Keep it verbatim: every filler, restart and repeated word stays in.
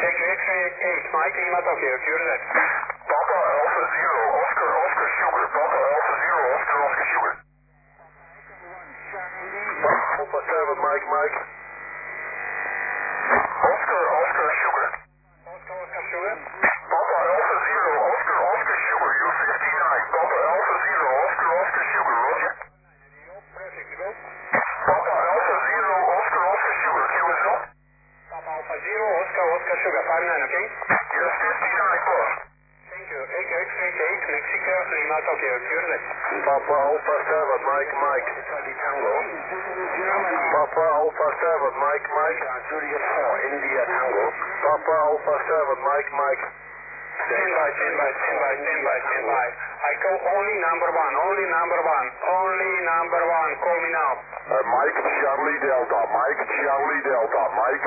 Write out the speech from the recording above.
Thank you, X-ray eight, Mike, Lima Tokyo, cure that. Papa Alpha Zero, Oscar, Oscar Sugar. Papa Alpha Zero, Oscar, Oscar Sugar. Alpha seven, Mike, Mike. Oscar, Oscar Sugar. Oscar, Oscar Sugar. Papa Alpha Zero, Oscar, Oscar Sugar, U fifty-nine. Papa Alpha Zero, Oscar, Oscar Sugar, Roger. Perfect, go. Papa Alpha Zero, Oscar, Oscar Sugar, Q S L. Papa Alpha Zero, Oscar, Oscar Sugar, five nine, okay? Yes, fifty-nine plus. Thank you, X-ray eight, Mexico, Lima Tokyo, cure that. Papa Alpha seven, Mike, Mike. Charlie Tango. Papa Alpha seven, Mike, Mike. Juliet four, India Tango. Papa Alpha seven, Mike, Mike. Stand by, stand by, stand by, stand by, stand by. I call only number one, only number one, only number one. Call me now. Uh, Mike, Charlie Delta, Mike, Charlie Delta, Mike.